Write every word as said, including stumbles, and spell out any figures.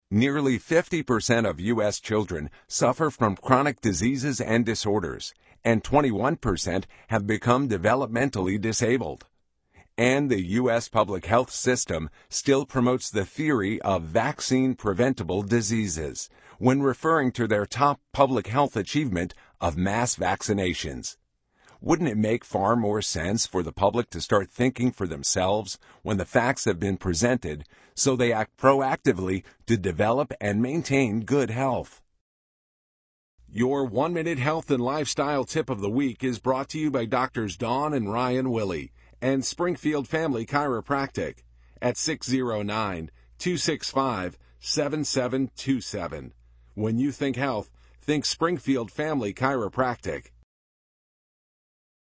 Nearly fifty percent of U S children suffer from chronic diseases and disorders, and twenty-one percent have become developmentally disabled. And the U S public health system still promotes the theory of vaccine-preventable diseases when referring to their top public health achievement of mass vaccinations. Wouldn't it make far more sense for the public to start thinking for themselves when the facts have been presented so they act proactively to develop and maintain good health? Your one-minute health and lifestyle tip of the week is brought to you by Doctors Dawn and Ryan Willie and Springfield Family Chiropractic at six oh nine, two six five, seven seven two seven. When you think health, think Springfield Family Chiropractic.